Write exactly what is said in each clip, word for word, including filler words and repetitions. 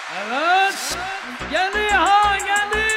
Evet, geliyor ha geliyor.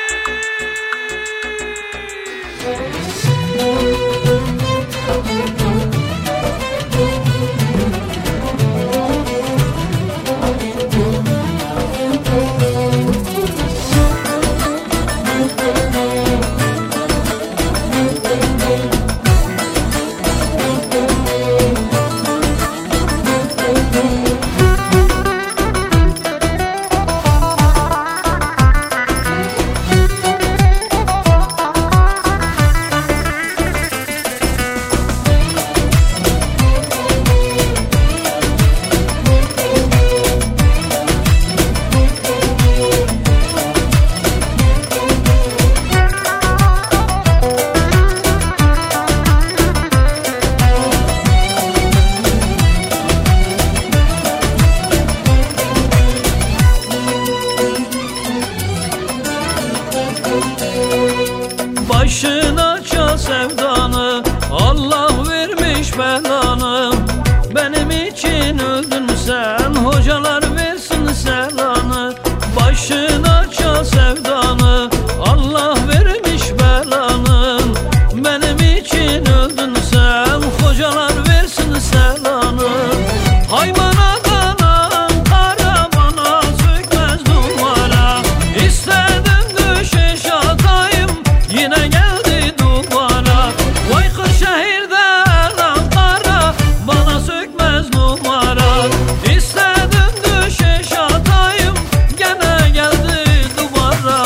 Başına çal sevdanı, Allah vermiş belanı. Benim için öldün sen, hocalar versin selanı. Başına çal sevdanı, Allah vermiş belanı. Benim için öldün sen, hocalar versin selanı. Haymana kanan kara bana sökmez duvara. İstedim düşeş atayım, yine geldi duvara. Vay Kırşehir'den Ankara, bana sökmez numara. İstedim düşeş atayım, gene geldi duvara.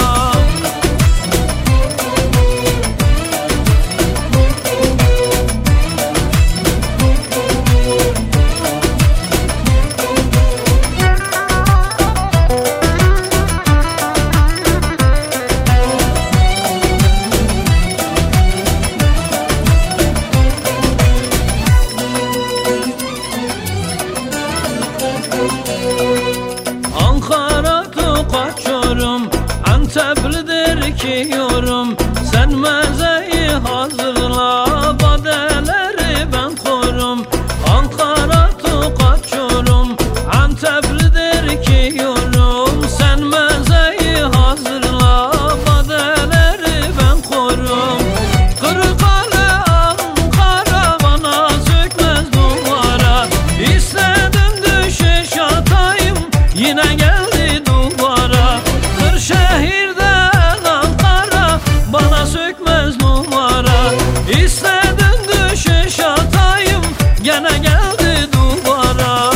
Ankara kaçıyorum, Anteplidir ki yorum. Sen mezeyi hazırla, badeleri ben korum. Ankara kaçıyorum, Anteplidir ki yorum. Sen mezeyi hazırla, badeleri ben korum. Kırıkkale Ankara, bana sökmez duvara. İstedim düşeş atayım, yine geldi duvara. Kırşehir'den Ankara, bana sökmez numara. İstedim düşeş atayım, gene geldi duvara.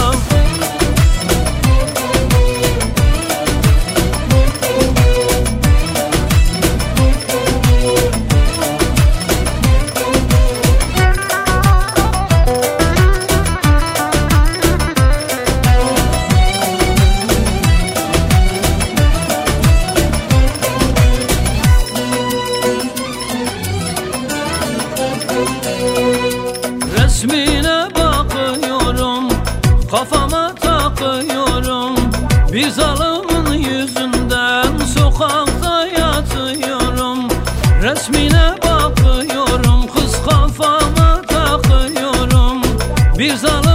Resmine bakıyorum, kafama takıyorum. Bir zalımın yüzünden sokakta yatıyorum. Resmine bakıyorum, kız kafama takıyorum. Bir zalım